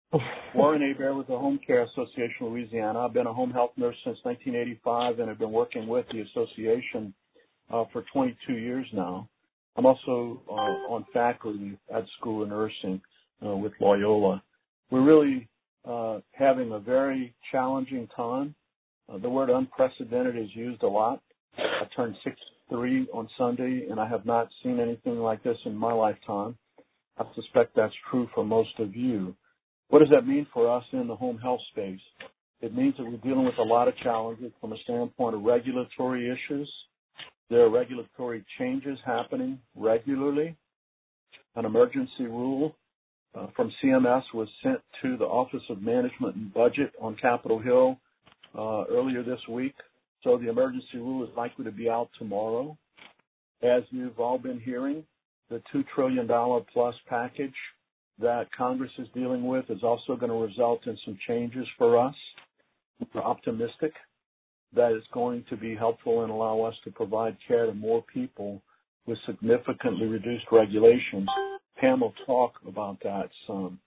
Warren Hebert with the Home Care Association of Louisiana. I've been a home health nurse since 1985 and have been working with the association for 22 years now. I'm also on faculty at School of Nursing with Loyola. We're really having a very challenging time. The word unprecedented is used a lot. I turned 63 on Sunday, and I have not seen anything like this in my lifetime. I suspect that's true for most of you. What does that mean for us in the home health space? It means that we're dealing with a lot of challenges from a standpoint of regulatory issues. There are regulatory changes happening regularly. An emergency rule from CMS was sent to the Office of Management and Budget on Capitol Hill earlier this week. So the emergency rule is likely to be out tomorrow. As you've all been hearing, the $2 trillion plus package that Congress is dealing with is also going to result in some changes for us. We're optimistic that it's going to be helpful and allow us to provide care to more people with significantly reduced regulations. Pam will talk about that some.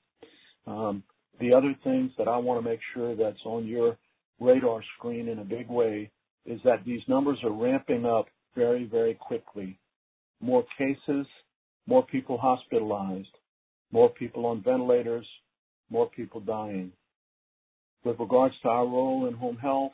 The other things that I want to make sure that's on your radar screen in a big way is that these numbers are ramping up very, very quickly. More cases, more people hospitalized, more people on ventilators, more people dying. With regards to our role in home health,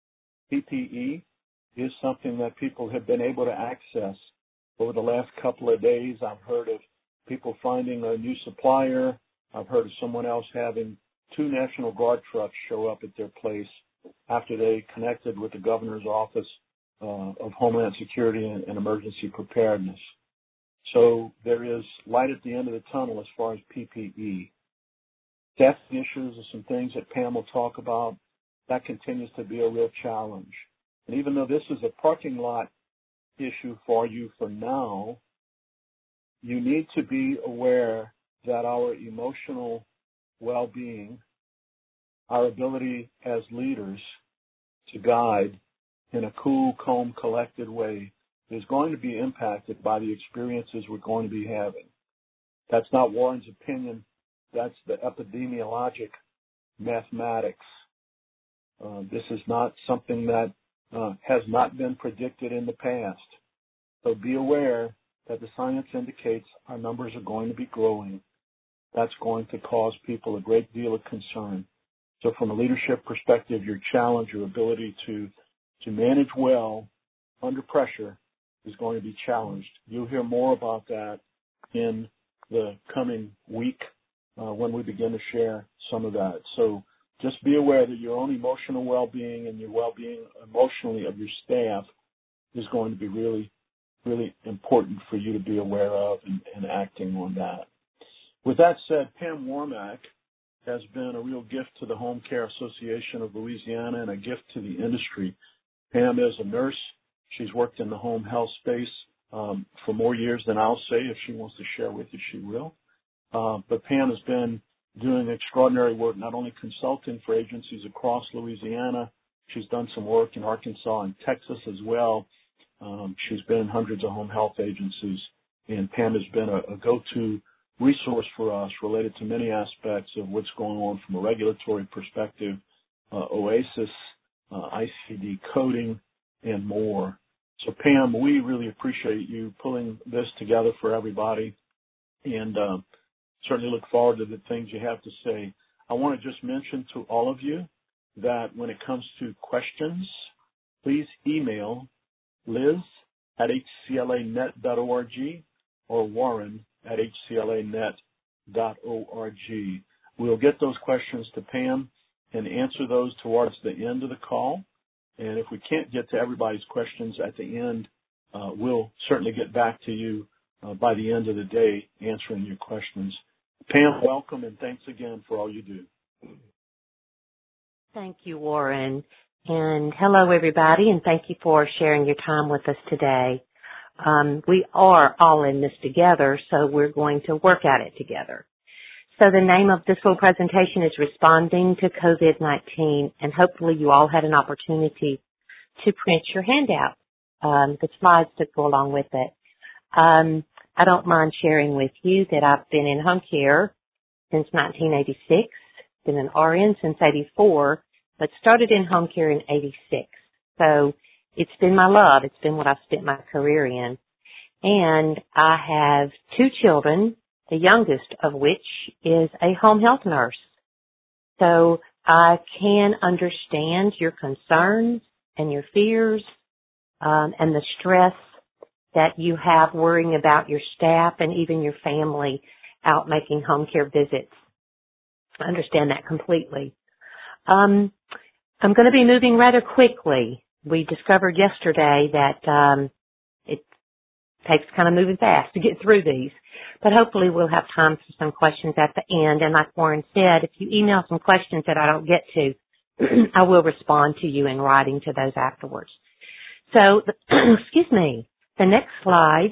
PPE is something that people have been able to access. Over the last couple of days, I've heard of people finding a new supplier. I've heard of someone else having 2 National Guard trucks show up at their place after they connected with the governor's office of Homeland Security and Emergency Preparedness. So there is light at the end of the tunnel as far as PPE. Staffing issues are some things that Pam will talk about. That continues to be a real challenge. And even though this is a parking lot issue for you for now, you need to be aware that our emotional well-being, our ability as leaders to guide in a cool, calm, collected way is going to be impacted by the experiences we're going to be having. That's not Warren's opinion. That's the epidemiologic mathematics. This is not something that has not been predicted in the past. So be aware that the science indicates our numbers are going to be growing. That's going to cause people a great deal of concern. So from a leadership perspective, your challenge, your ability to manage well under pressure is going to be challenged. You'll hear more about that in the coming week when we begin to share some of that. So just be aware that your own emotional well-being and your well-being emotionally of your staff is going to be really, really important for you to be aware of and acting on that. With that said, Pam Wormack has been a real gift to the Home Care Association of Louisiana and a gift to the industry. Pam is a nurse. She's worked in the home health space for more years than I'll say. If she wants to share with you, she will. But Pam has been doing extraordinary work, not only consulting for agencies across Louisiana. She's done some work in Arkansas and Texas as well. She's been in hundreds of home health agencies, and Pam has been a go-to resource for us related to many aspects of what's going on from a regulatory perspective, OASIS, ICD coding, and more. So, Pam, we really appreciate you pulling this together for everybody, and certainly look forward to the things you have to say. I want to just mention to all of you that when it comes to questions, please email Liz at hclanet.org or Warren at hclanet.org. We'll get those questions to Pam and answer those towards the end of the call. And if we can't get to everybody's questions at the end, we'll certainly get back to you by the end of the day answering your questions. Pam, welcome, and thanks again for all you do. Thank you, Warren. And hello, everybody, and thank you for sharing your time with us today. We are all in this together, so we're going to work at it together. So the name of this little presentation is Responding to COVID-19, and hopefully you all had an opportunity to print your handout, the slides that go along with it. I don't mind sharing with you that I've been in home care since 1986. been an RN since 84, but started in home care in 86. So it's been my love. It's been what I've spent my career in. And I have 2 children, the youngest of which is a home health nurse. So I can understand your concerns and your fears, and the stress that you have worrying about your staff and even your family out making home care visits. I understand that completely. I'm going to be moving rather quickly. We discovered yesterday that it takes kind of moving fast to get through these, but hopefully we'll have time for some questions at the end. And like Warren said, if you email some questions that I don't get to, I will respond to you in writing to those afterwards. So, excuse me, the next slide,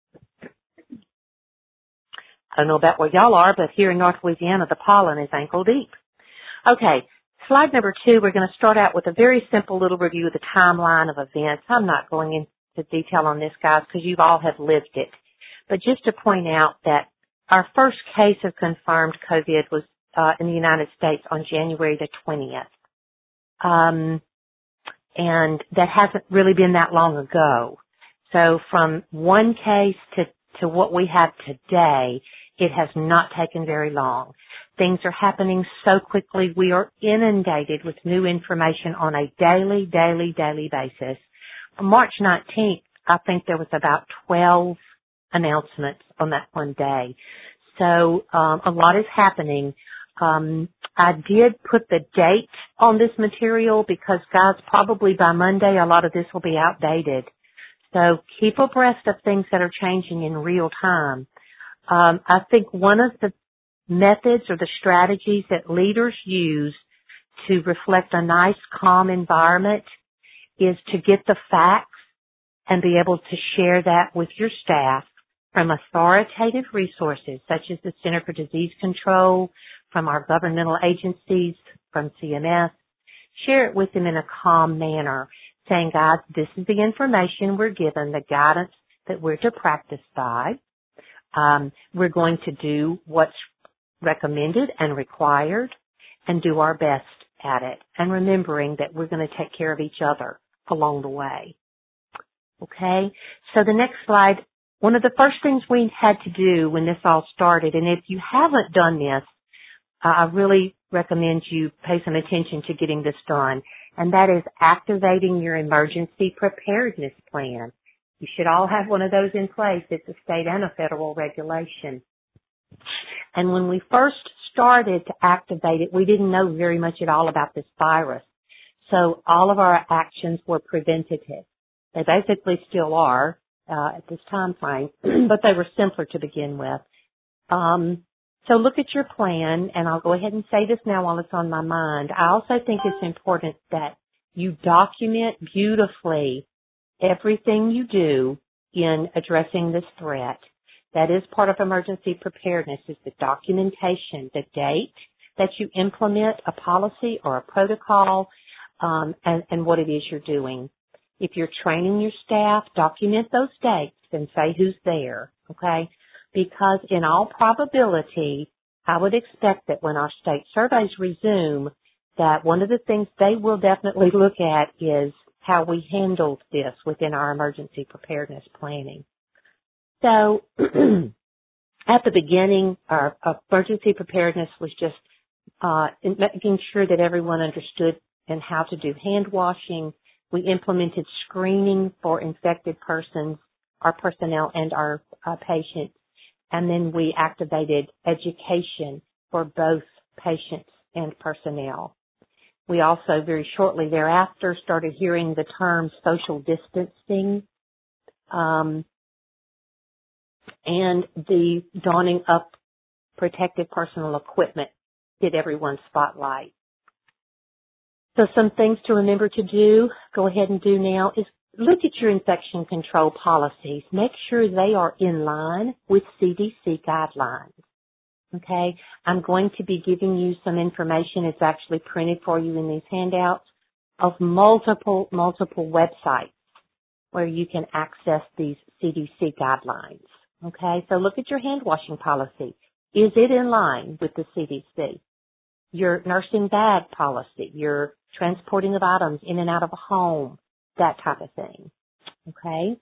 I don't know about where y'all are, but here in North Louisiana, the pollen is ankle deep. Okay, slide number 2, we're going to start out with a very simple little review of the timeline of events. I'm not going into detail on this, guys, because you all have lived it. But just to point out that our first case of confirmed COVID was in the United States on January the 20th. And that hasn't really been that long ago. So from one case to what we have today, it has not taken very long. Things are happening so quickly. We are inundated with new information on a daily basis. On March 19th, I think there was about 12 announcements on that one day. So a lot is happening. I did put the date on this material because, guys, probably by Monday a lot of this will be outdated. So keep abreast of things that are changing in real time. I think one of the methods or the strategies that leaders use to reflect a nice, calm environment is to get the facts and be able to share that with your staff from authoritative resources such as the Center for Disease Control, from our governmental agencies, from CMS. Share it with them in a calm manner, saying, guys, this is the information we're given, the guidance that we're to practice by. We're going to do what's recommended and required and do our best at it. And remembering that we're going to take care of each other along the way. Okay? So the next slide, one of the first things we had to do when this all started, and if you haven't done this, I really recommend you pay some attention to getting this done, and that is activating your emergency preparedness plan. You should all have one of those in place. It's a state and a federal regulation. And when we first started to activate it, we didn't know very much at all about this virus. So all of our actions were preventative. They basically still are at this time frame, but they were simpler to begin with. So look at your plan, and I'll go ahead and say this now while it's on my mind. I also think it's important that you document beautifully everything you do in addressing this threat. That is part of emergency preparedness, is the documentation, the date that you implement a policy or a protocol, and what it is you're doing. If you're training your staff, document those dates and say who's there, okay? Because in all probability, I would expect that when our state surveys resume, that one of the things they will definitely look at is how we handled this within our emergency preparedness planning. So at the beginning, our emergency preparedness was just making sure that everyone understood and how to do hand washing. We implemented screening for infected persons, our personnel and our patients. And then we activated education for both patients and personnel. We also very shortly thereafter started hearing the term social distancing, and the donning up protective personal equipment hit everyone's spotlight. So some things to remember to do, go ahead and do now, is look at your infection control policies. Make sure they are in line with CDC guidelines. Okay? I'm going to be giving you some information. It's actually printed for you in these handouts of multiple websites where you can access these CDC guidelines. Okay? So look at your hand washing policy. Is it in line with the CDC? your nursing bag policy, your transporting of items in and out of a home, that type of thing. Okay?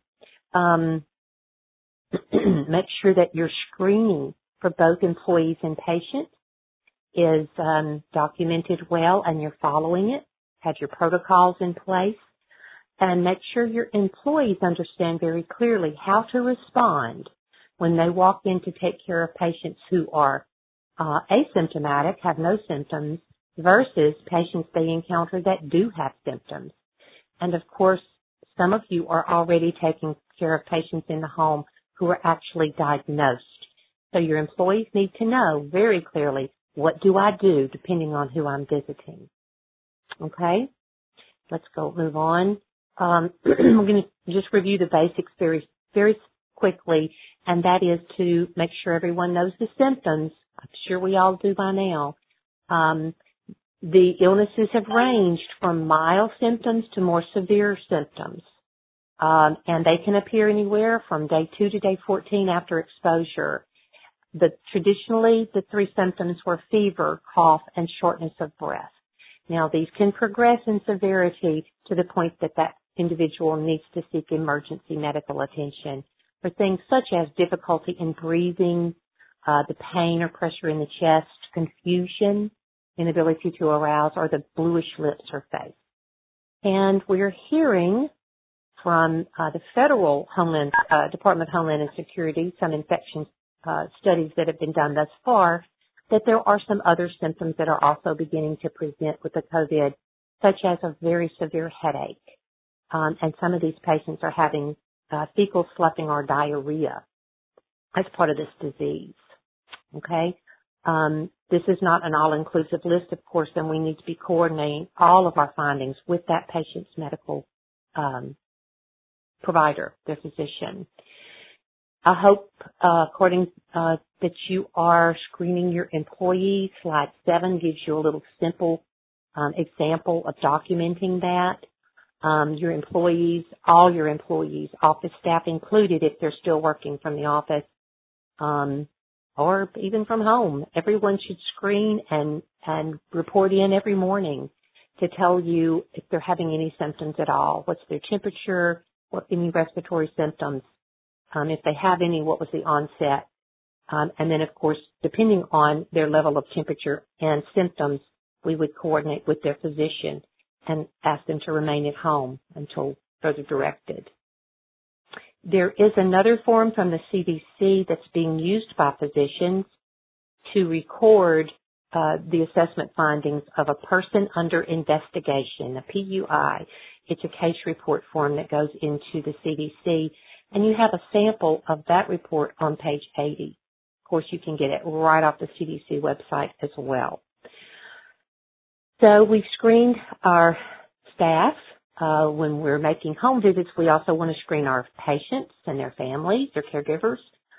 Make sure that your screening for both employees and patients is documented well and you're following it. Have your protocols in place. And make sure your employees understand very clearly how to respond when they walk in to take care of patients who are asymptomatic, have no symptoms, versus patients they encounter that do have symptoms. And of course, some of you are already taking care of patients in the home who are actually diagnosed. So your employees need to know very clearly, what do I do depending on who I'm visiting? Okay? Let's move on. We're going to just review the basics very, very quickly, and that is to make sure everyone knows the symptoms. I'm sure we all do by now. The illnesses have ranged from mild symptoms to more severe symptoms, and they can appear anywhere from day 2 to day 14 after exposure. Traditionally, the 3 symptoms were fever, cough, and shortness of breath. Now, these can progress in severity to the point that that individual needs to seek emergency medical attention for things such as difficulty in breathing, the pain or pressure in the chest, confusion, inability to arouse, or the bluish lips or face. And we're hearing from the Federal Department of Homeland and Security, some infection studies that have been done thus far, that there are some other symptoms that are also beginning to present with the COVID, such as a very severe headache. And some of these patients are having fecal sloughing or diarrhea as part of this disease. Okay? This is not an all-inclusive list, of course, and we need to be coordinating all of our findings with that patient's medical provider, their physician. I hope, according that you are screening your employees. Slide 7 gives you a little simple example of documenting that. Your employees, all your employees, office staff included if they're still working from the office, or even from home. Everyone should screen and report in every morning to tell you if they're having any symptoms at all. What's their temperature? What any respiratory symptoms? If they have any, what was the onset? And then, of course, depending on their level of temperature and symptoms, we would coordinate with their physician and ask them to remain at home until further directed. There is another form from the CDC that's being used by physicians to record the assessment findings of a person under investigation, a PUI. It's a case report form that goes into the CDC, and you have a sample of that report on page 80. Of course, you can get it right off the CDC website as well. So we've screened our staff. When we're making home visits, we also want to screen our patients and their families, their caregivers.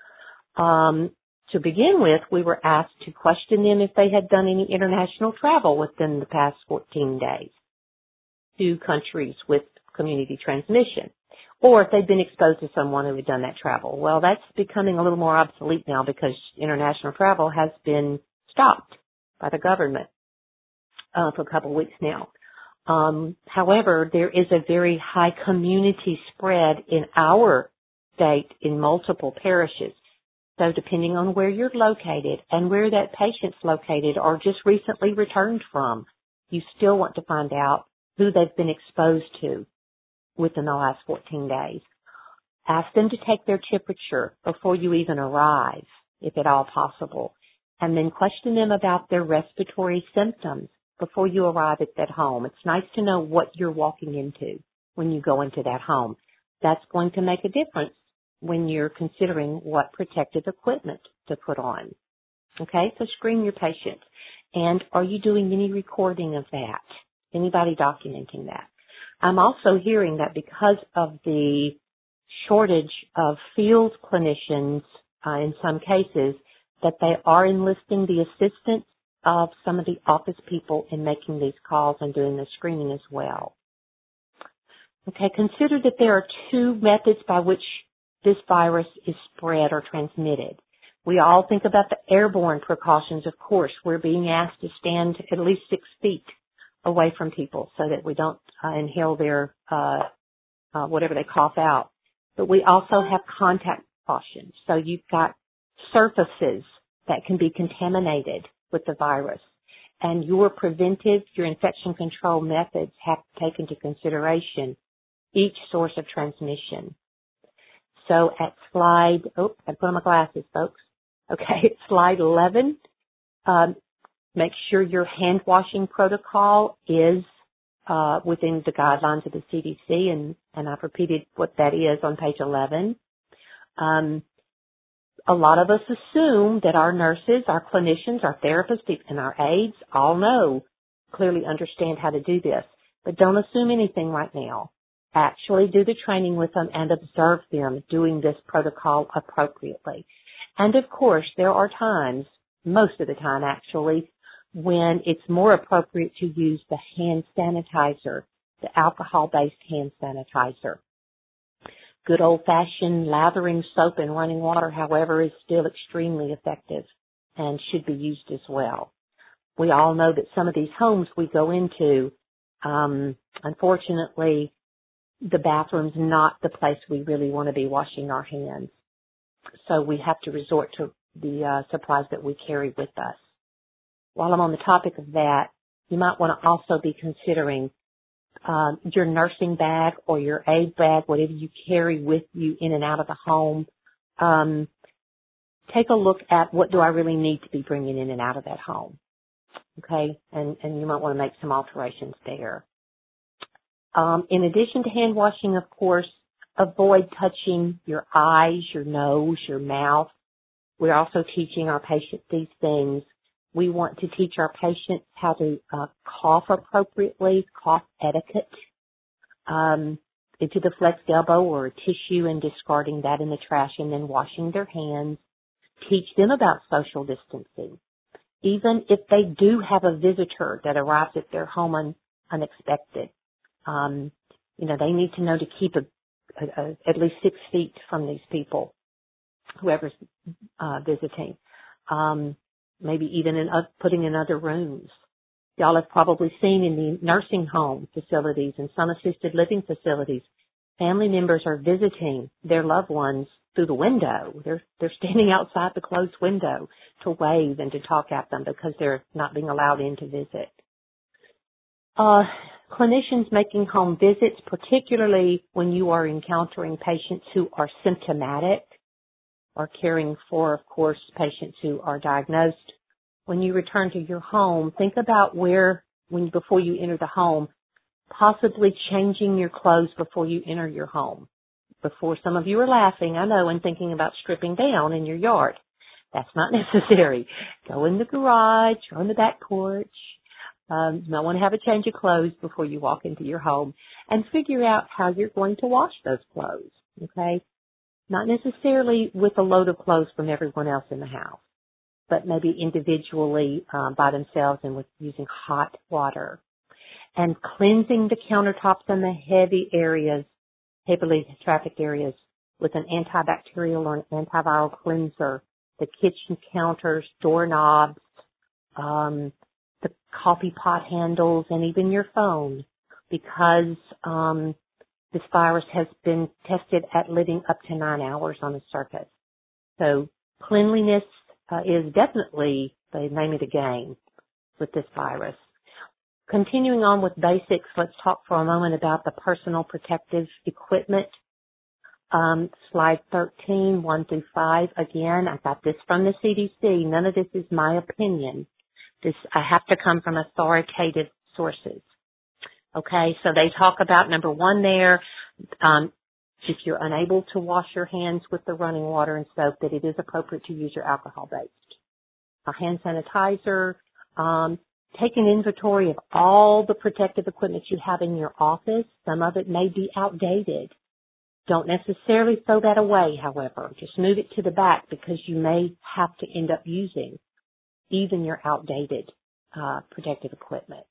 To begin with, we were asked to question them if they had done any international travel within the past 14 days to countries with community transmission, or if they'd been exposed to someone who had done that travel. Well, that's becoming a little more obsolete now because international travel has been stopped by the government for a couple of weeks now. However, there is a very high community spread in our state in multiple parishes. So depending on where you're located and where that patient's located or just recently returned from, you still want to find out who they've been exposed to within the last 14 days. Ask them to take their temperature before you even arrive, if at all possible, and then question them about their respiratory symptoms before you arrive at that home. It's nice to know what you're walking into when you go into that home. That's going to make a difference when you're considering what protective equipment to put on. Okay, so screen your patient. And are you doing any recording of that? Anybody documenting that? I'm also hearing that because of the shortage of field clinicians in some cases, that they are enlisting the assistance of some of the office people in making these calls and doing the screening as well. Okay, consider that there are two methods by which this virus is spread or transmitted. We all think about the airborne precautions, of course. We're being asked to stand at least 6 feet away from people so that we don't inhale their whatever they cough out. But we also have contact precautions. So you've got surfaces that can be contaminated with the virus. And your infection control methods have to take into consideration each source of transmission. So at I put on my glasses, folks. Okay, slide 11, make sure your hand washing protocol is within the guidelines of the CDC, and I've repeated what that is on page 11. A lot of us assume that our nurses, our clinicians, our therapists, and our aides all clearly understand how to do this. But don't assume anything right now. Actually do the training with them and observe them doing this protocol appropriately. And of course, there are times, most of the time actually, when it's more appropriate to use the hand sanitizer, the alcohol-based hand sanitizer. Good old-fashioned lathering soap and running water, however, is still extremely effective and should be used as well. We all know that some of these homes we go into, unfortunately, the bathroom's not the place we really want to be washing our hands. So we have to resort to the supplies that we carry with us. While I'm on the topic of that, you might want to also be considering your nursing bag or your aid bag, whatever you carry with you in and out of the home. Take a look at what do I really need to be bringing in and out of that home. Okay, and you might want to make some alterations there. In addition to hand washing, of course, avoid touching your eyes, your nose, your mouth. We're also teaching our patients these things. We want to teach our patients how to cough appropriately, cough etiquette, into the flexed elbow or a tissue and discarding that in the trash and then washing their hands. Teach them about social distancing. Even if they do have a visitor that arrives at their home unexpected, they need to know to keep at least 6 feet from these people, whoever's visiting. Maybe even putting in other rooms. Y'all have probably seen in the nursing home facilities and some assisted living facilities, family members are visiting their loved ones through the window. They're standing outside the closed window to wave and to talk at them because they're not being allowed in to visit. Clinicians making home visits, particularly when you are encountering patients who are symptomatic, or caring for, of course, patients who are diagnosed. When you return to your home, think about before you enter the home, possibly changing your clothes before you enter your home. Before, some of you are laughing, I know, and thinking about stripping down in your yard. That's not necessary. Go in the garage or on the back porch. You might want to have a change of clothes before you walk into your home and figure out how you're going to wash those clothes, okay? Not necessarily with a load of clothes from everyone else in the house, but maybe individually by themselves and with using hot water. And cleansing the countertops and the heavily trafficked areas with an antibacterial or an antiviral cleanser, the kitchen counters, doorknobs, the coffee pot handles, and even your phone, because this virus has been tested at living up to 9 hours on a surface. So cleanliness is definitely the name of the game with this virus. Continuing on with basics, let's talk for a moment about the personal protective equipment. Slide 13, 1 through 5. Again, I got this from the CDC. None of this is my opinion. I have to come from authoritative sources. Okay, so they talk about number 1 there, if you're unable to wash your hands with the running water and soap, that it is appropriate to use your alcohol-based hand sanitizer. Take an inventory of all the protective equipment you have in your office. Some of it may be outdated. Don't necessarily throw that away, however. Just move it to the back because you may have to end up using even your outdated protective equipment.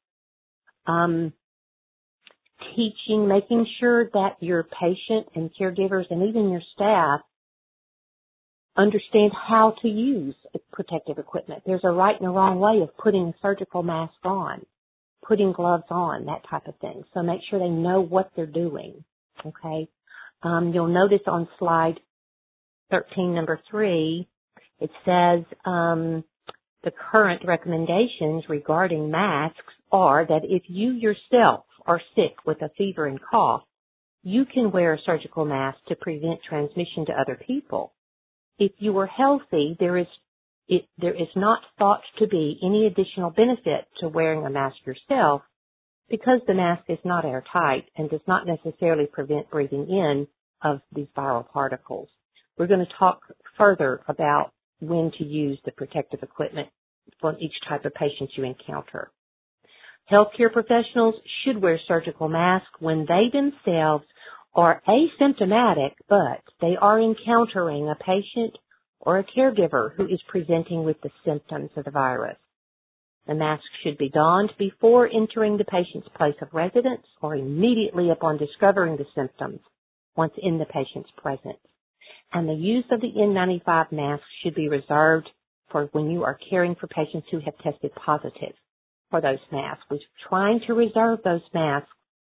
Making sure that your patient and caregivers and even your staff understand how to use protective equipment. There's a right and a wrong way of putting a surgical mask on, putting gloves on, that type of thing. So make sure they know what they're doing, okay? You'll notice on slide 13, number 3, it says the current recommendations regarding masks are that if you yourself are sick with a fever and cough, you can wear a surgical mask to prevent transmission to other people. If you are healthy, there is not thought to be any additional benefit to wearing a mask yourself because the mask is not airtight and does not necessarily prevent breathing in of these viral particles. We're going to talk further about when to use the protective equipment for each type of patient you encounter. Healthcare professionals should wear surgical masks when they themselves are asymptomatic, but they are encountering a patient or a caregiver who is presenting with the symptoms of the virus. The mask should be donned before entering the patient's place of residence or immediately upon discovering the symptoms once in the patient's presence. And the use of the N95 mask should be reserved for when you are caring for patients who have tested positive for those masks. We're trying to reserve those masks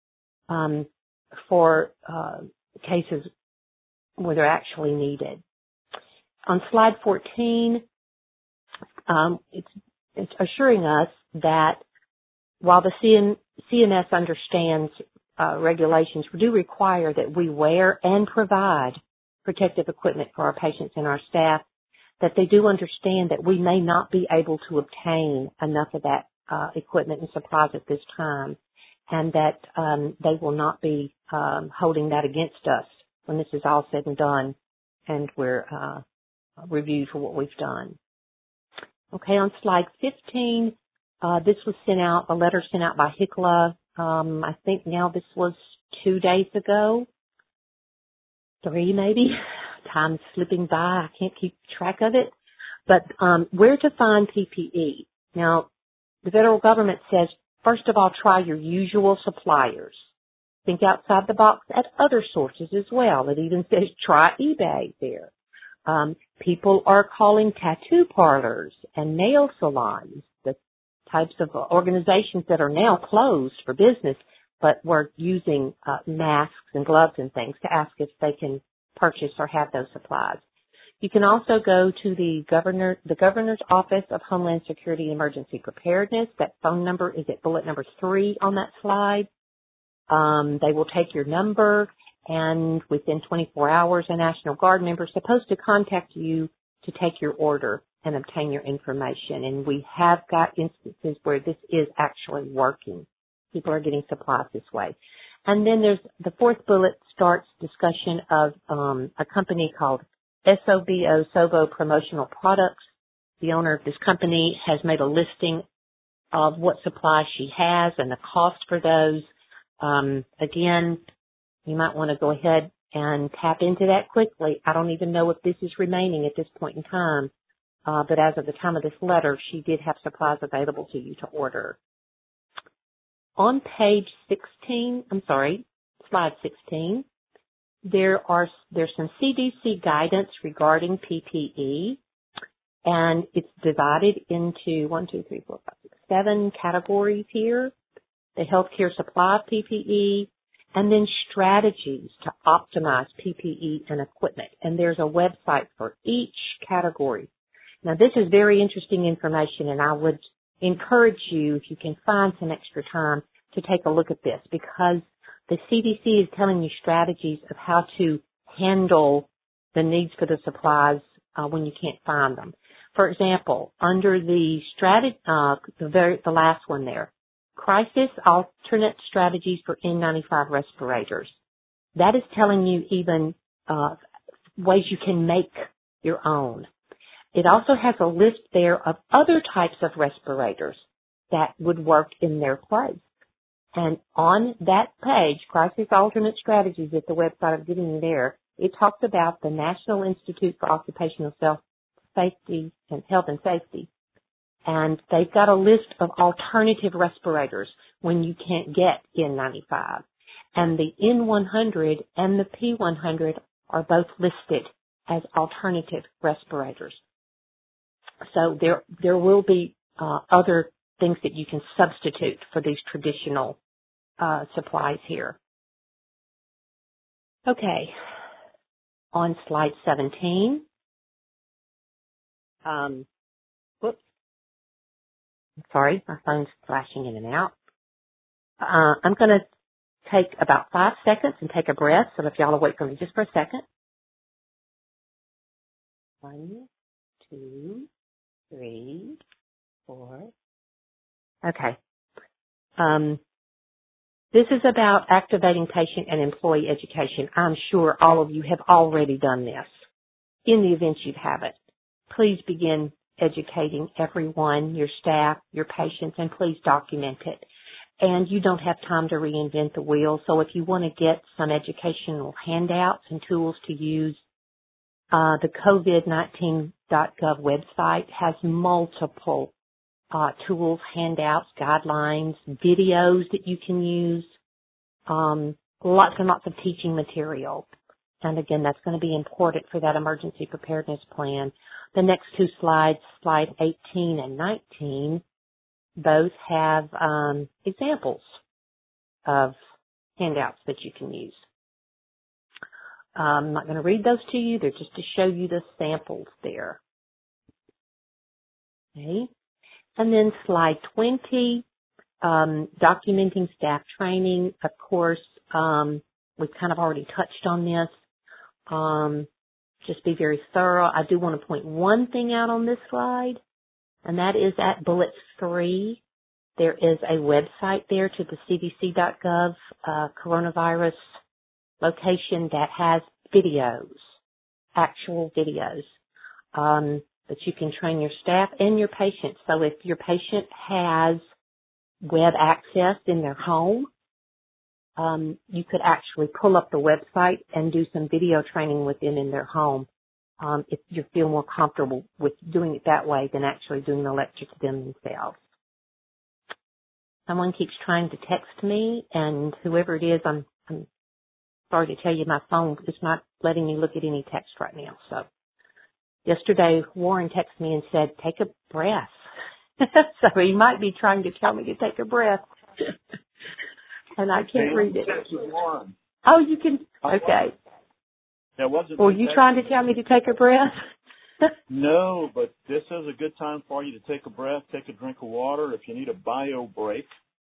for cases where they're actually needed. On slide 14, it's assuring us that while the CMS understands regulations do require that we wear and provide protective equipment for our patients and our staff, that they do understand that we may not be able to obtain enough of that equipment and supplies at this time, and that they will not be holding that against us when this is all said and done and we're reviewed for what we've done. Okay, on slide 15, this was sent out, a letter sent out by HCLA. I think now this was 2 days ago, 3 maybe. Time's slipping by. I can't keep track of it. But where to find PPE? Now, the federal government says, first of all, try your usual suppliers. Think outside the box at other sources as well. It even says try eBay there. People are calling tattoo parlors and nail salons, the types of organizations that are now closed for business, but were using masks and gloves and things to ask if they can purchase or have those supplies. You can also go to the Governor's Office of Homeland Security Emergency Preparedness. That phone number is at bullet number 3 on that slide. They will take your number, and within 24 hours, a National Guard member is supposed to contact you to take your order and obtain your information. And we have got instances where this is actually working. People are getting supplies this way. And then there's the 4th bullet starts discussion of a company called SOBO, Sobo Promotional Products. The owner of this company has made a listing of what supplies she has and the cost for those. Again, you might want to go ahead and tap into that quickly. I don't even know if this is remaining at this point in time, but as of the time of this letter, she did have supplies available to you to order. On page 16, slide 16, there's some CDC guidance regarding PPE, and it's divided into 7 categories here. The healthcare supply of PPE, and then strategies to optimize PPE and equipment. And there's a website for each category. Now, this is very interesting information, and I would encourage you, if you can find some extra time, to take a look at this, because the CDC is telling you strategies of how to handle the needs for the supplies when you can't find them. For example, under the the last one there, crisis alternate strategies for N95 respirators. That is telling you even ways you can make your own. It also has a list there of other types of respirators that would work in their place. And on that page, Crisis Alternate Strategies at the website I'm giving you there, it talks about the National Institute for Occupational Safety and Health and Safety. And they've got a list of alternative respirators when you can't get N95. And the N100 and the P100 are both listed as alternative respirators. So there will be other things that you can substitute for these traditional supplies here. Okay, on slide 17. Whoops. Sorry, my phone's flashing in and out. I'm going to take about 5 seconds and take a breath, so if y'all will wait for me just for a second. 1, 2, 3, 4. Okay. This is about activating patient and employee education. I'm sure all of you have already done this. In the event you haven't, please begin educating everyone, your staff, your patients, and please document it. And you don't have time to reinvent the wheel, so if you want to get some educational handouts and tools to use, the COVID-19.gov website has multiple tools, handouts, guidelines, videos that you can use, lots and lots of teaching material. And again, that's going to be important for that emergency preparedness plan. The next 2 slides, slide 18 and 19, both have examples of handouts that you can use. I'm not going to read those to you. They're just to show you the samples there. Okay. And then slide 20, documenting staff training. Of course, we've kind of already touched on this. Just be very thorough. I do want to point one thing out on this slide, and that is at bullet 3. There is a website there to the CDC.gov coronavirus location that has videos, actual videos, that you can train your staff and your patients. So if your patient has web access in their home, you could actually pull up the website and do some video training with them in their home, if you feel more comfortable with doing it that way than actually doing the lecture to them themselves. Someone keeps trying to text me, and whoever it is, I'm sorry to tell you, my phone is not letting me look at any text right now. So yesterday, Warren texted me and said, take a breath. So he might be trying to tell me to take a breath. And I can't read it. Oh, you can? Okay. Were you trying to tell me to take a breath? No, but this is a good time for you to take a breath, take a drink of water if you need a bio break.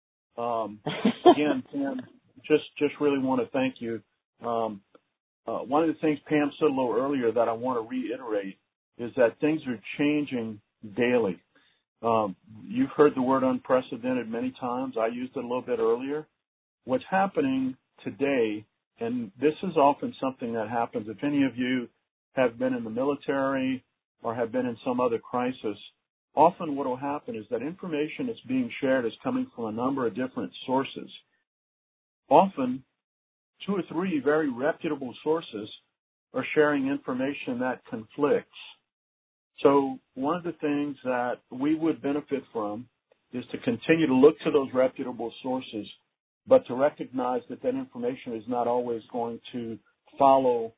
Again, Pam, just really want to thank you. One of the things Pam said a little earlier that I want to reiterate is that things are changing daily. You've heard the word unprecedented many times. I used it a little bit earlier. What's happening today, and this is often something that happens if any of you have been in the military or have been in some other crisis, often what will happen is that information that's being shared is coming from a number of different sources. Often, 2 or 3 very reputable sources are sharing information that conflicts. So one of the things that we would benefit from is to continue to look to those reputable sources, but to recognize that that information is not always going to follow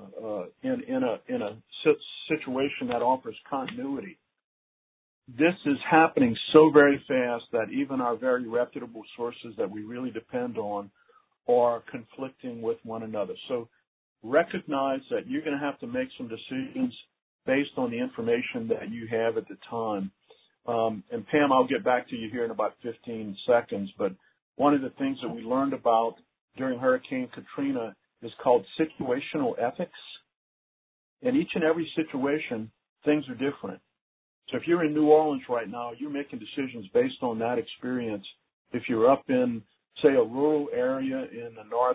in a situation that offers continuity. This is happening so very fast that even our very reputable sources that we really depend on are conflicting with one another. So recognize that you're going to have to make some decisions based on the information that you have at the time. And Pam, I'll get back to you here in about 15 seconds, but one of the things that we learned about during Hurricane Katrina is called situational ethics. In each and every situation, things are different. So if you're in New Orleans right now, you're making decisions based on that experience. If you're up in, say, a rural area in the north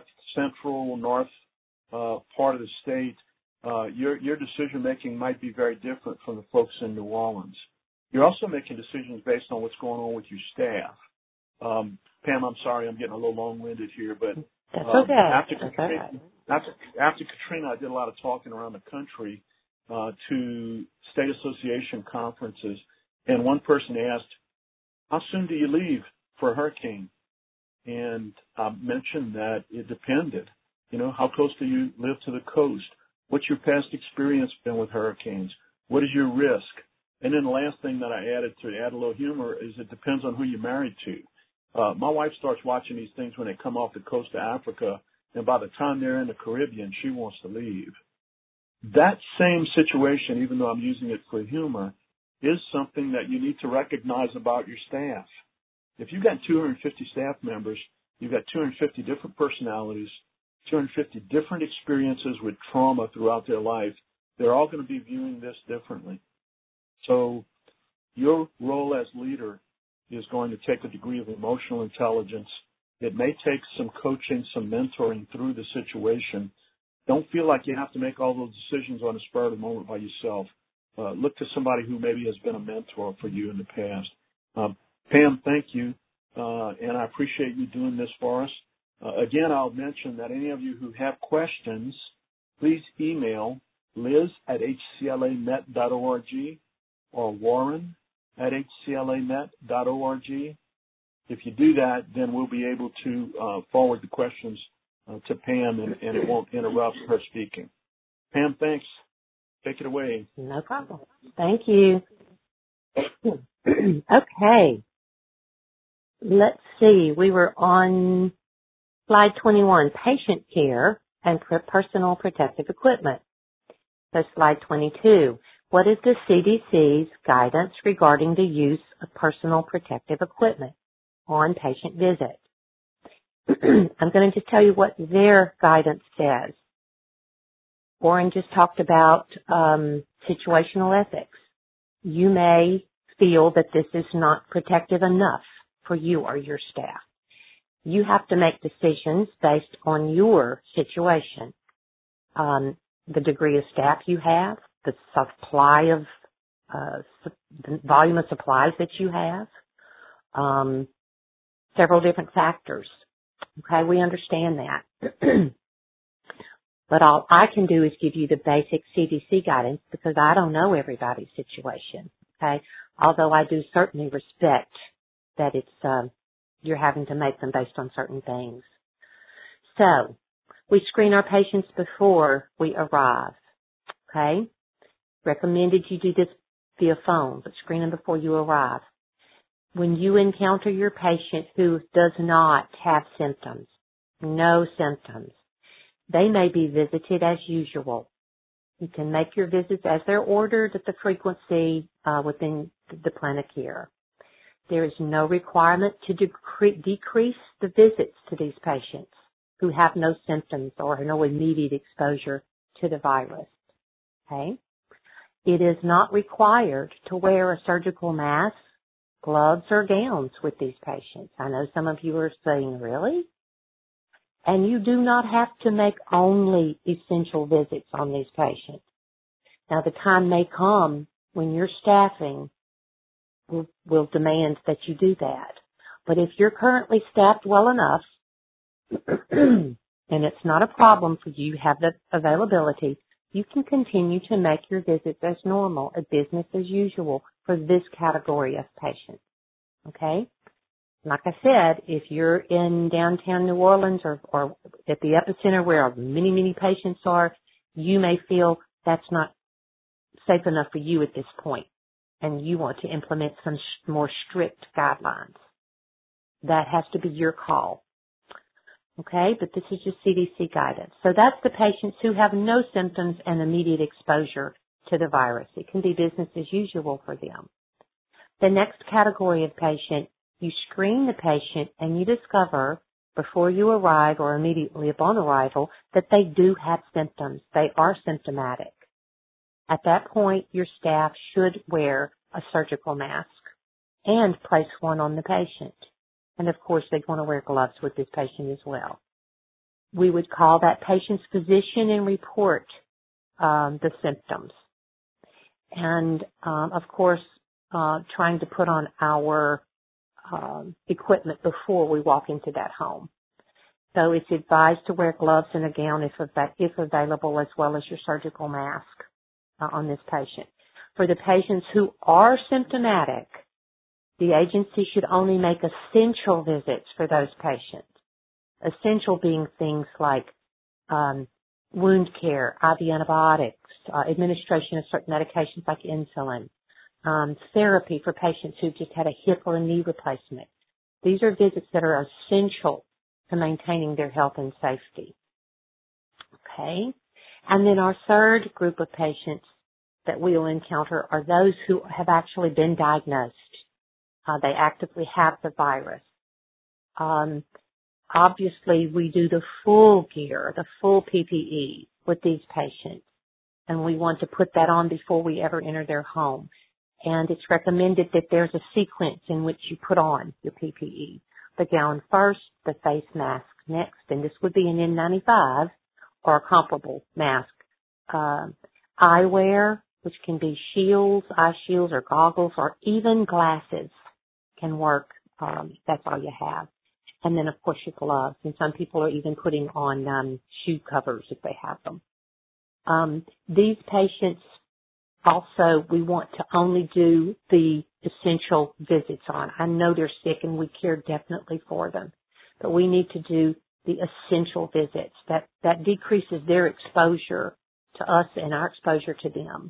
part of the state, your decision-making might be very different from the folks in New Orleans. You're also making decisions based on what's going on with your staff. Pam, I'm sorry, I'm getting a little long-winded here, but that's okay. After Katrina, I did a lot of talking around the country to state association conferences, and one person asked, how soon do you leave for a hurricane? And I mentioned that it depended. You know, how close do you live to the coast? What's your past experience been with hurricanes? What is your risk? And then the last thing that I added to add a little humor is it depends on who you're married to. My wife starts watching these things when they come off the coast of Africa, and by the time they're in the Caribbean, she wants to leave. That same situation, even though I'm using it for humor, is something that you need to recognize about your staff. If you've got 250 staff members, you've got 250 different personalities, 250 different experiences with trauma throughout their life. They're all going to be viewing this differently. So your role as leader is going to take a degree of emotional intelligence. It may take some coaching, some mentoring through the situation. Don't feel like you have to make all those decisions on the spur of the moment by yourself. Look to somebody who maybe has been a mentor for you in the past. Pam, thank you, and I appreciate you doing this for us. Again, I'll mention that any of you who have questions, please email liz@hclanet.org or warren@hclanet.org. If you do that, then we'll be able to forward the questions to Pam, and it won't interrupt her speaking. Pam, thanks. Take it away. No problem. Thank you. Okay. Let's see. We were on slide 21, patient care and personal protective equipment. So slide 22, what is the CDC's guidance regarding the use of personal protective equipment on patient visits? I'm going to just tell you what their guidance says. Warren just talked about situational ethics. You may feel that this is not protective enough for you or your staff. You have to make decisions based on your situation, the degree of staff you have, the supply of the volume of supplies that you have, several different factors. Okay, we understand that. But all I can do is give you the basic CDC guidance because I don't know everybody's situation. Okay, although I do certainly respect that it's you're having to make them based on certain things. So we screen our patients before we arrive. Okay, recommended you do this via phone, but screen them before you arrive. When you encounter your patient who does not have symptoms, no symptoms, they may be visited as usual. You can make your visits as they're ordered at the frequency within the plan of care. There is no requirement to decrease the visits to these patients who have no symptoms or no immediate exposure to the virus. Okay? It is not required to wear a surgical mask, gloves, or gowns with these patients. I know some of you are saying, really? And you do not have to make only essential visits on these patients. Now, the time may come when your staffing will demand that you do that. But if you're currently staffed well enough, and it's not a problem for you, have the availability, you can continue to make your visits as normal, a business as usual for this category of patients. Okay? Like I said, if you're in downtown New Orleans or at the epicenter where many, many patients are, you may feel that's not safe enough for you at this point, and you want to implement some more strict guidelines. That has to be your call. Okay, but this is just CDC guidance. So that's the patients who have no symptoms and immediate exposure to the virus. It can be business as usual for them. The next category of patient, you screen the patient and you discover before you arrive or immediately upon arrival that they do have symptoms. They are symptomatic. At that point, your staff should wear a surgical mask and place one on the patient. And of course, they'd want to wear gloves with this patient as well. We would call that patient's physician and report the symptoms. And of course, trying to put on our equipment before we walk into that home. So it's advised to wear gloves and a gown if available, as well as your surgical mask on this patient. For the patients who are symptomatic, the agency should only make essential visits for those patients. Essential being things like wound care, IV antibiotics, administration of certain medications like insulin, therapy for patients who just had a hip or a knee replacement. These are visits that are essential to maintaining their health and safety. Okay? And then our third group of patients that we will encounter are those who have actually been diagnosed. They actively have the virus. Obviously, we do the full gear, the full PPE with these patients, and we want to put that on before we ever enter their home. And it's recommended that there's a sequence in which you put on your PPE. The gown first, the face mask next, and this would be an N95 or a comparable mask. Eyewear, which can be shields, eye shields or goggles, or even glasses can work. That's all you have. And then, of course, your gloves. And some people are even putting on shoe covers if they have them. These patients also, we want to only do the essential visits on. I know they're sick and we care definitely for them, but we need to do the essential visits. That decreases their exposure to us and our exposure to them.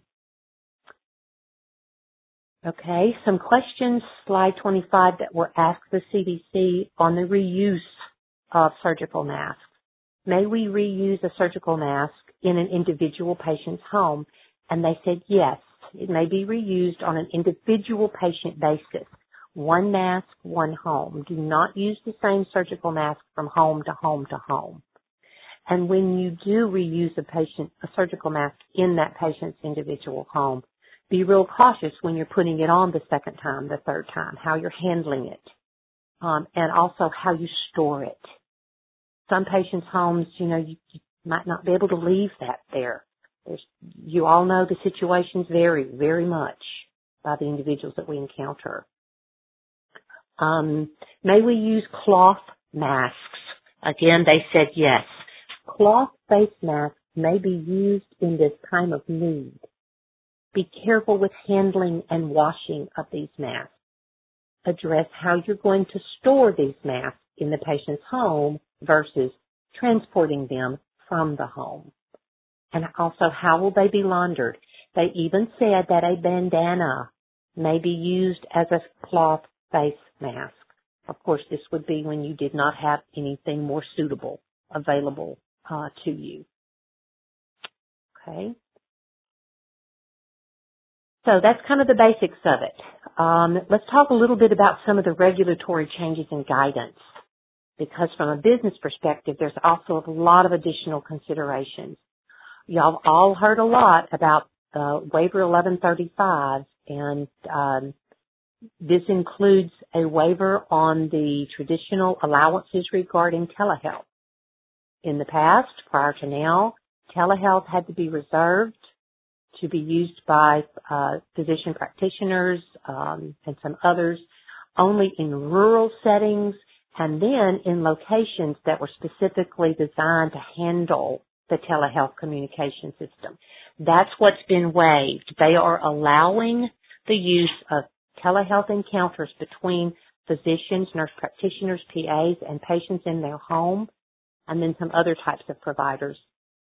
Okay, some questions, slide 25, that were asked the CDC on the reuse of surgical masks. May we reuse a surgical mask in an individual patient's home? And they said yes, it may be reused on an individual patient basis. One mask, one home. Do not use the same surgical mask from home to home to home. And when you do reuse a surgical mask in that patient's individual home, be real cautious when you're putting it on the second time, the third time, how you're handling it, and also how you store it. Some patients' homes, you might not be able to leave that there. You all know the situations vary very much by the individuals that we encounter. May we use cloth masks? Again, they said yes. Cloth face masks may be used in this time of need. Be careful with handling and washing of these masks. Address how you're going to store these masks in the patient's home versus transporting them from the home. And also, how will they be laundered? They even said that a bandana may be used as a cloth face mask. Of course, this would be when you did not have anything more suitable available to you. Okay. So that's kind of the basics of it. Let's talk a little bit about some of the regulatory changes and guidance, because from a business perspective, there's also a lot of additional considerations. Y'all all heard a lot about Waiver 1135, and this includes a waiver on the traditional allowances regarding telehealth. In the past, prior to now, telehealth had to be reserved to be used by physician practitioners and some others only in rural settings, and then in locations that were specifically designed to handle the telehealth communication system. That's what's been waived. They are allowing the use of telehealth encounters between physicians, nurse practitioners, PAs, and patients in their home, and then some other types of providers.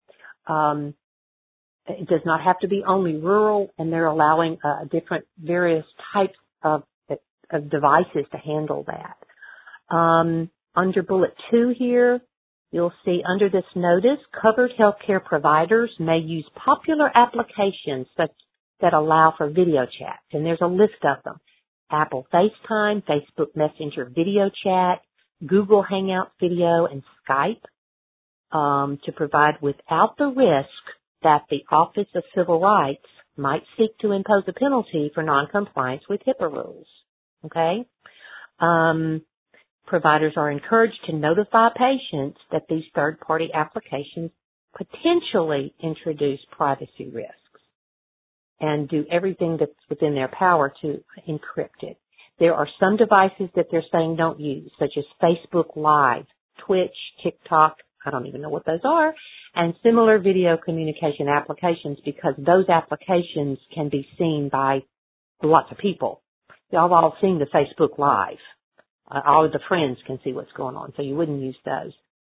It does not have to be only rural, and they're allowing different various types of devices to handle that. Under bullet 2 here, you'll see under this notice, covered healthcare providers may use popular applications that allow for video chat, and there's a list of them. Apple FaceTime, Facebook Messenger video chat, Google Hangouts video, and Skype, to provide without the risk that the Office of Civil Rights might seek to impose a penalty for noncompliance with HIPAA rules. Okay? Providers are encouraged to notify patients that these third-party applications potentially introduce privacy risks and do everything that's within their power to encrypt it. There are some devices that they're saying don't use, such as Facebook Live, Twitch, TikTok, I don't even know what those are, and similar video communication applications, because those applications can be seen by lots of people. Y'all have all seen the Facebook Live. All of the friends can see what's going on, so you wouldn't use those.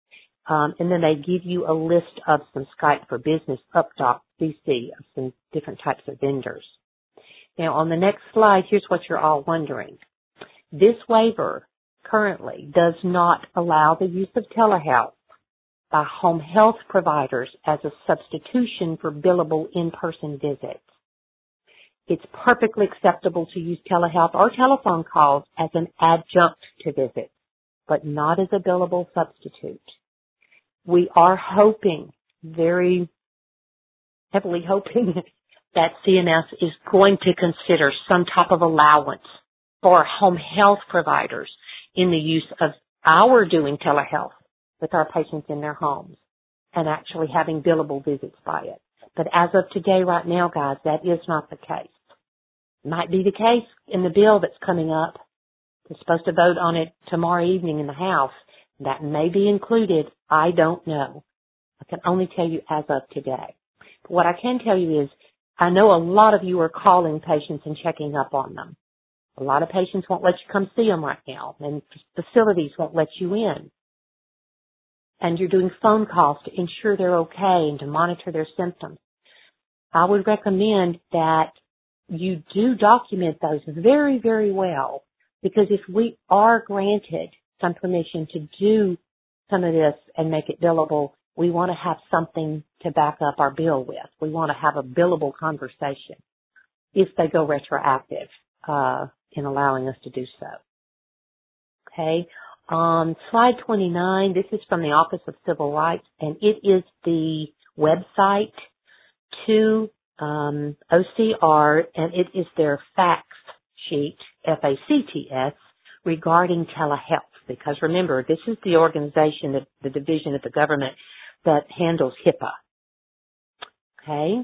And then they give you a list of some Skype for Business, UpDoc, CC, of some different types of vendors. Now, on the next slide, here's what you're all wondering. This waiver currently does not allow the use of telehealth by home health providers as a substitution for billable in-person visits. It's perfectly acceptable to use telehealth or telephone calls as an adjunct to visits, but not as a billable substitute. We are hoping, very heavily hoping, that CMS is going to consider some type of allowance for home health providers in the use of our doing telehealth with our patients in their homes and actually having billable visits by it. But as of today, right now, guys, that is not the case. Might be the case in the bill that's coming up. We're supposed to vote on it tomorrow evening in the House. That may be included. I don't know. I can only tell you as of today. But what I can tell you is I know a lot of you are calling patients and checking up on them. A lot of patients won't let you come see them right now, and facilities won't let you in. And you're doing phone calls to ensure they're okay and to monitor their symptoms. I would recommend that you do document those very, very well, because if we are granted some permission to do some of this and make it billable, we want to have something to back up our bill with. We want to have a billable conversation if they go retroactive in allowing us to do so. Okay. Slide 29, this is from the Office of Civil Rights, and it is the website to OCR, and it is their facts sheet, FACTS, regarding telehealth. Because remember, this is the organization, the division of the government that handles HIPAA. Okay.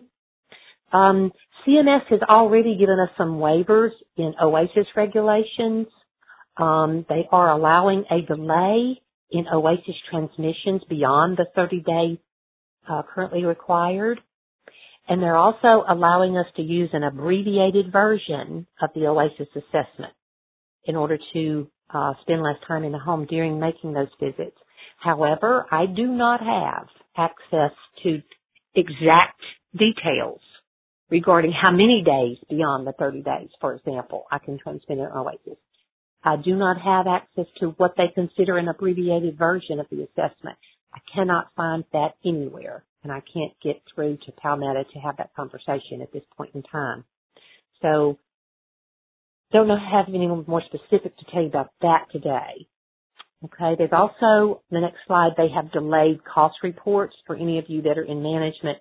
CMS has already given us some waivers in OASIS regulations. They are allowing a delay in OASIS transmissions beyond the 30 days currently required. And they're also allowing us to use an abbreviated version of the OASIS assessment in order to spend less time in the home during making those visits. However, I do not have access to exact details regarding how many days beyond the 30 days, for example, I can transmit an OASIS. I do not have access to what they consider an abbreviated version of the assessment. I cannot find that anywhere, and I can't get through to Palmetto to have that conversation at this point in time. So, don't know have anyone more specific to tell you about that today. Okay, there's also, the next slide, they have delayed cost reports for any of you that are in management.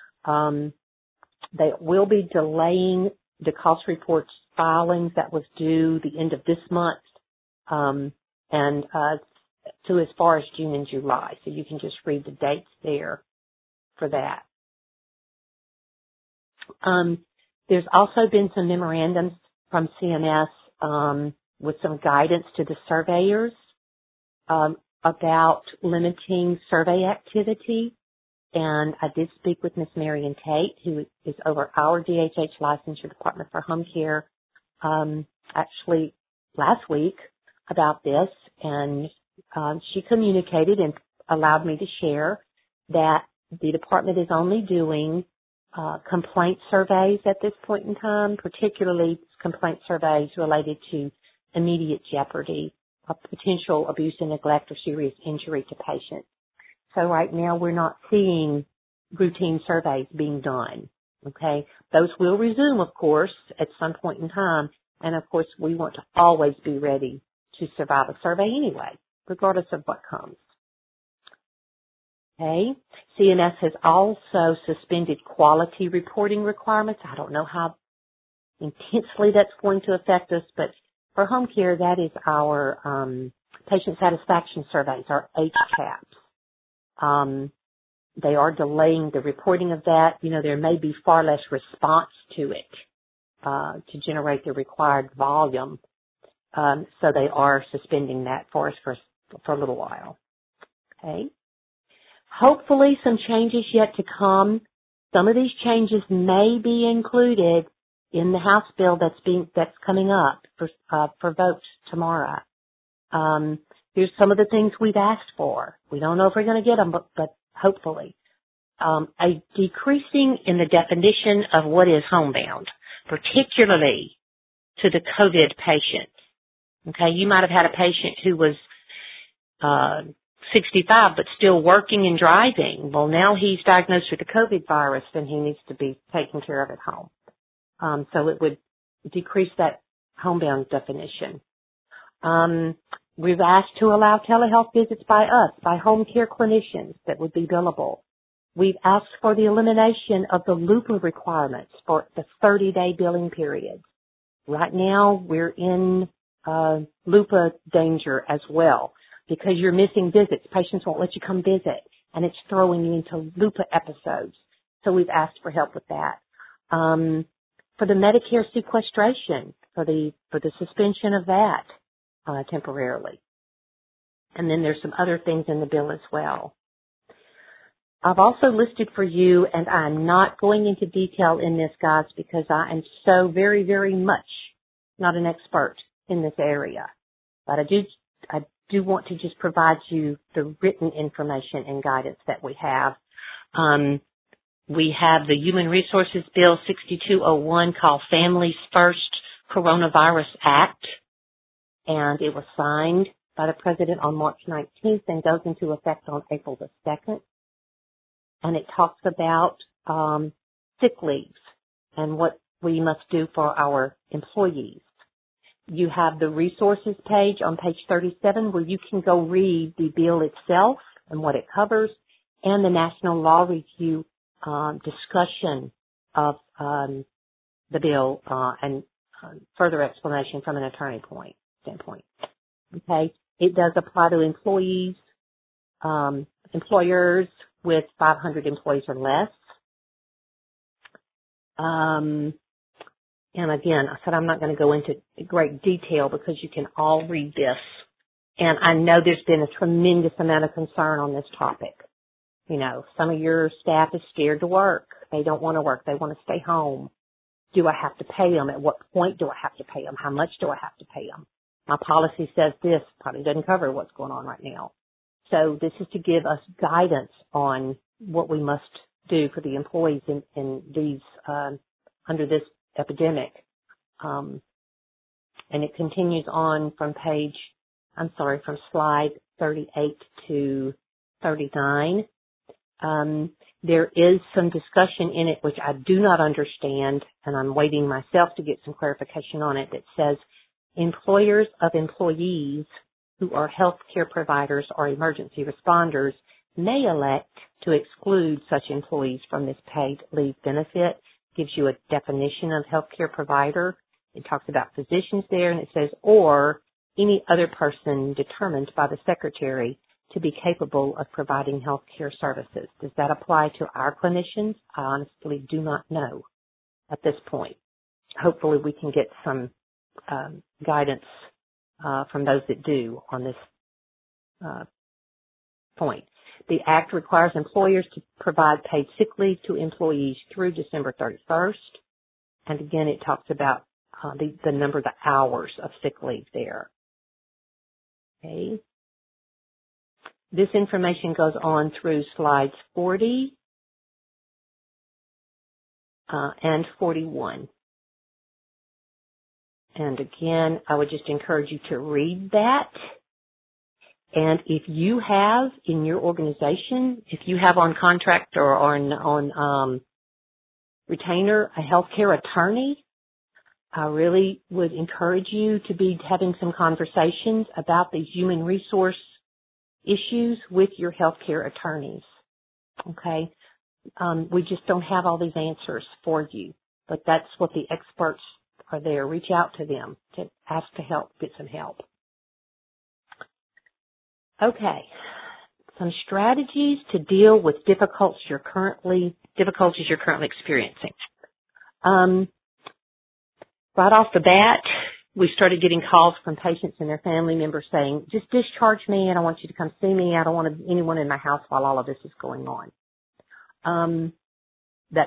They will be delaying the cost reports filings that was due the end of this month, and to as far as June and July. So you can just read the dates there for that. There's also been some memorandums from CMS with some guidance to the surveyors about limiting survey activity. And I did speak with Miss Marion Tate, who is over our DHH licensure department for home care, actually last week about this. And she communicated and allowed me to share that the department is only doing complaint surveys at this point in time, particularly complaint surveys related to immediate jeopardy of potential abuse and neglect or serious injury to patients. So right now we're not seeing routine surveys being done. Okay. Those will resume, of course, at some point in time. And of course we want to always be ready to survive a survey anyway, regardless of what comes. Okay. CMS has also suspended quality reporting requirements. I don't know how intensely that's going to affect us, but for home care, that is our patient satisfaction surveys, our HCAHPS. They are delaying the reporting of that. You know, there may be far less response to it to generate the required volume. So they are suspending that for us for a little while. Okay. Hopefully some changes yet to come. Some of these changes may be included in the House bill that's coming up for vote tomorrow. Here's some of the things we've asked for. We don't know if we're going to get them, but hopefully. A decreasing in the definition of what is homebound, particularly to the COVID patient. Okay, you might have had a patient who was 65 but still working and driving. Well, now he's diagnosed with the COVID virus and he needs to be taken care of at home. So it would decrease that homebound definition. We've asked to allow telehealth visits by us, by home care clinicians that would be billable. We've asked for the elimination of the LUPA requirements for the 30-day billing period. Right now, we're in LUPA danger as well because you're missing visits. Patients won't let you come visit, and it's throwing you into LUPA episodes. So we've asked for help with that. For the Medicare sequestration, for the suspension of that temporarily. And then there's some other things in the bill as well. I've also listed for you, and I'm not going into detail in this, guys, because I am so very, very much not an expert in this area. But I do want to just provide you the written information and guidance that we have. We have the Human Resources Bill 6201 called Families First Coronavirus Act, and it was signed by the President on March 19th and goes into effect on April the 2nd. And it talks about sick leaves and what we must do for our employees. You have the resources page on page 37 where you can go read the bill itself and what it covers and the National Law Review discussion of the bill and further explanation from an attorney standpoint. Okay, it does apply to employees, employers with 500 employees or less. And again, I said I'm not going to go into great detail because you can all read this. And I know there's been a tremendous amount of concern on this topic. You know, some of your staff is scared to work. They don't want to work. They want to stay home. Do I have to pay them? At what point do I have to pay them? How much do I have to pay them? My policy says this probably doesn't cover what's going on right now. So this is to give us guidance on what we must do for the employees in these, under this epidemic. And it continues on from from slide 38 to 39. There is some discussion in it which I do not understand, and I'm waiting myself to get some clarification on it, that says employers of employees who are healthcare providers or emergency responders may elect to exclude such employees from this paid leave benefit. Gives you a definition of healthcare provider. It talks about physicians there, and it says, or any other person determined by the secretary to be capable of providing healthcare services. Does that apply to our clinicians? I honestly do not know at this point. Hopefully we can get some guidance from those that do on this point. The Act requires employers to provide paid sick leave to employees through December 31st. And again, it talks about the number of the hours of sick leave there. Okay. This information goes on through slides 40 and 41. And again, I would just encourage you to read that. And if you have in your organization, if you have on contract or on retainer a healthcare attorney, I really would encourage you to be having some conversations about the human resource issues with your healthcare attorneys. Okay? We just don't have all these answers for you, but that's what the experts are there. Reach out to them to ask to help, get some help. Okay. Some strategies to deal with difficulties you're currently experiencing. Right off the bat, we started getting calls from patients and their family members saying, just discharge me, and I want you to come see me. I don't want anyone in my house while all of this is going on. That's,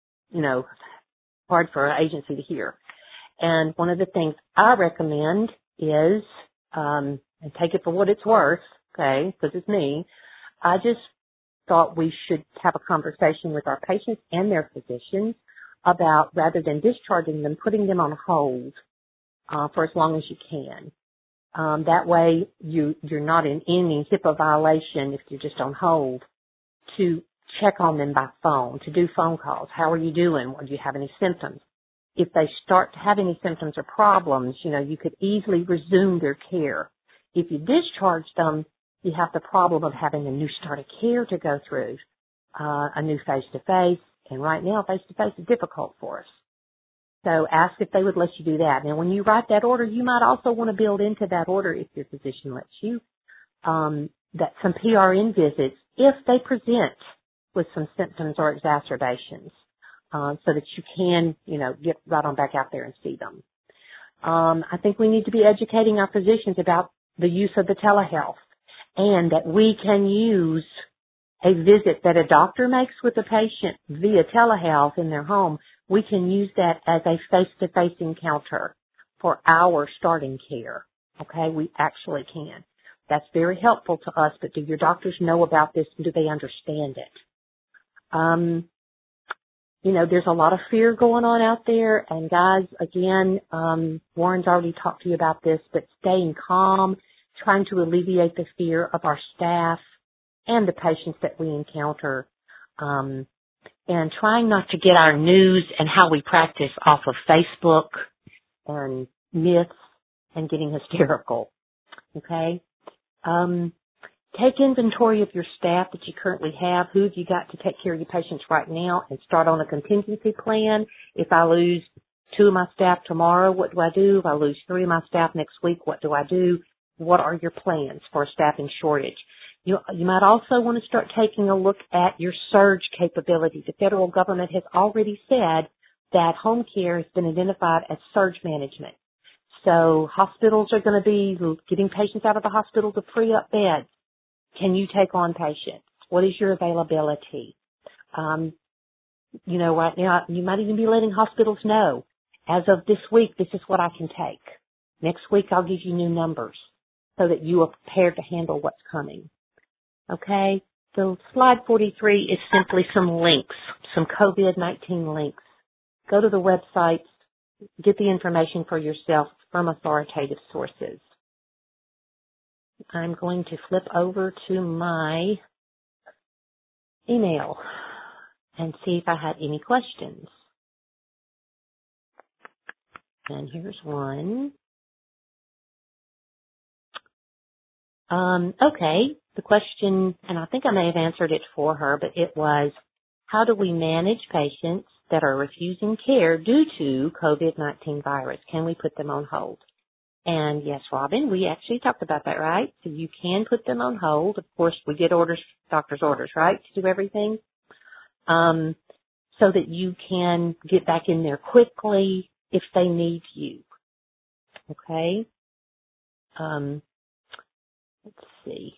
hard for our agency to hear. And one of the things I recommend is and take it for what it's worth, okay, because it's me, I just thought we should have a conversation with our patients and their physicians about, rather than discharging them, putting them on hold for as long as you can. That way you're not in any HIPAA violation if you're just on hold, to check on them by phone, to do phone calls. How are you doing? Do you have any symptoms? If they start to have any symptoms or problems, you could easily resume their care. If you discharge them, you have the problem of having a new start of care to go through, a new face-to-face, and right now face-to-face is difficult for us. So ask if they would let you do that. Now, when you write that order, you might also want to build into that order, if your physician lets you, that some PRN visits if they present with some symptoms or exacerbations, so that you can, get right on back out there and see them. I think we need to be educating our physicians about the use of the telehealth, and that we can use a visit that a doctor makes with a patient via telehealth in their home. We can use that as a face-to-face encounter for our starting care. Okay, we actually can. That's very helpful to us, but do your doctors know about this and do they understand it? There's a lot of fear going on out there, and guys, again, Warren's already talked to you about this, but staying calm, trying to alleviate the fear of our staff and the patients that we encounter, and trying not to get our news and how we practice off of Facebook and myths and getting hysterical. Okay? Take inventory of your staff that you currently have. Who have you got to take care of your patients right now, and start on a contingency plan. If I lose 2 of my staff tomorrow, what do I do? If I lose 3 of my staff next week, what do I do? What are your plans for a staffing shortage? You might also want to start taking a look at your surge capability. The federal government has already said that home care has been identified as surge management. So hospitals are going to be getting patients out of the hospital to free up beds. Can you take on patients? What is your availability? Right now, you might even be letting hospitals know, as of this week, this is what I can take. Next week, I'll give you new numbers so that you are prepared to handle what's coming. Okay? So slide 43 is simply some links, some COVID-19 links. Go to the websites, get the information for yourself from authoritative sources. I'm going to flip over to my email and see if I had any questions. And here's one. Okay, the question, and I think I may have answered it for her, but it was, how do we manage patients that are refusing care due to COVID-19 virus? Can we put them on hold? And yes, Robin, we actually talked about that, right? So you can put them on hold. Of course, we get orders, doctor's orders, right, to do everything, so that you can get back in there quickly if they need you. Okay? Let's see.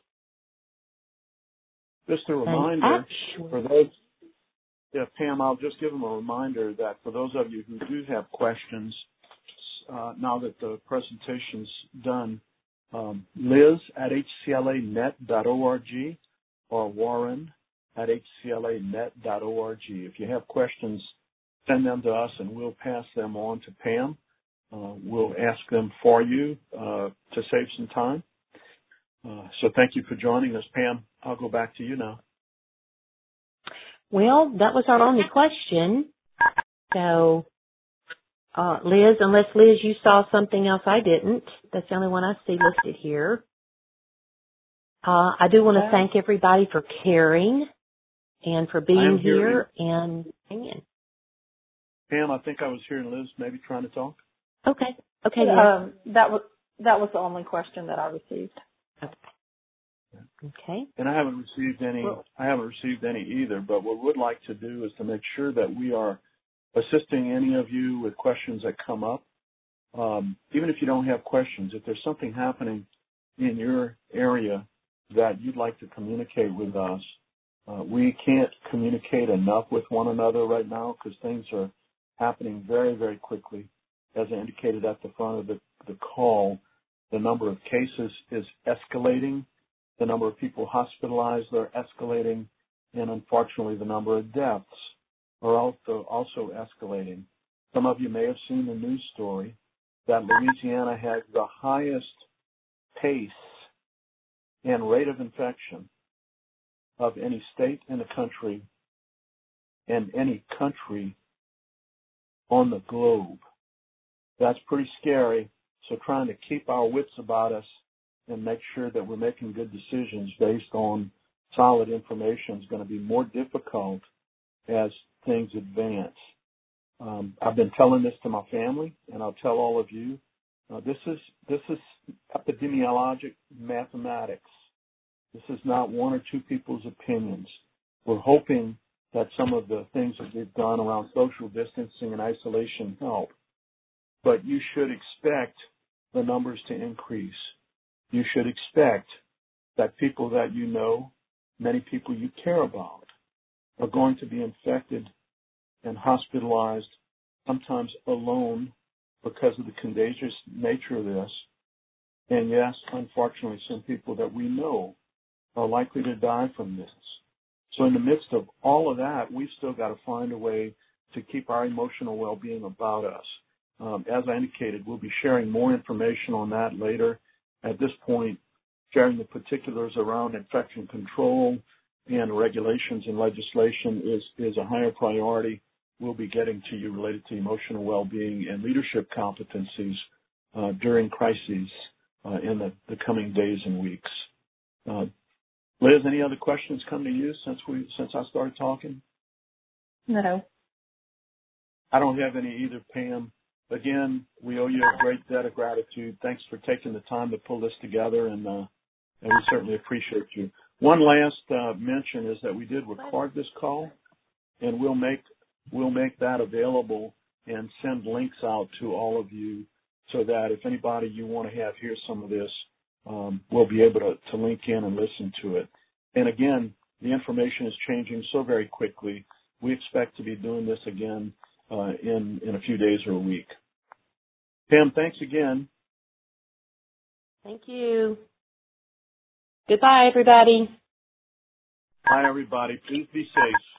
Just a reminder for those, Pam, I'll just give them a reminder that for those of you who do have questions, now that the presentation's done, Liz at hclanet.org or Warren at hclanet.org. If you have questions, send them to us and we'll pass them on to Pam. We'll ask them for you to save some time. So thank you for joining us, Pam. I'll go back to you now. Well, that was our only question. So, Liz, unless, Liz, you saw something else I didn't. That's the only one I see listed here. I do want to thank everybody for caring and for being here and hanging. Pam, I think I was hearing Liz maybe trying to talk. Okay. That was the only question that I received. Okay. And I haven't received any. I haven't received any either. But what we would like to do is to make sure that we are assisting any of you with questions that come up. Even if you don't have questions, if there's something happening in your area that you'd like to communicate with us, we can't communicate enough with one another right now because things are happening very, very quickly. As I indicated at the front of the call, The number of cases is escalating. The number of people hospitalized are escalating. And unfortunately, the number of deaths are also escalating. Some of you may have seen the news story that Louisiana has the highest pace and rate of infection of any state in the country and any country on the globe. That's pretty scary. So trying to keep our wits about us and make sure that we're making good decisions based on solid information is going to be more difficult as things advance. I've been telling this to my family, and I'll tell all of you. This is epidemiologic mathematics. This is not one or two people's opinions. We're hoping that some of the things that we've done around social distancing and isolation help. But you should expect the numbers to increase. You should expect that people that you know, many people you care about, are going to be infected and hospitalized, sometimes alone because of the contagious nature of this. And yes, unfortunately, some people that we know are likely to die from this. So in the midst of all of that, we've still got to find a way to keep our emotional well-being about us. As I indicated, we'll be sharing more information on that later. At this point, sharing the particulars around infection control and regulations and legislation is a higher priority. We'll be getting to you related to emotional well-being and leadership competencies during crises in the coming days and weeks. Liz, any other questions come to you since I started talking? No. I don't have any either, Pam. Again, we owe you a great debt of gratitude. Thanks for taking the time to pull this together, and we certainly appreciate you. One last mention is that we did record this call, and we'll make that available and send links out to all of you so that if anybody you want to have hear some of this, we'll be able to link in and listen to it. And again, the information is changing so very quickly. We expect to be doing this again in a few days or a week. Pam, thanks again. Thank you. Goodbye, everybody. Bye, everybody. Please be safe.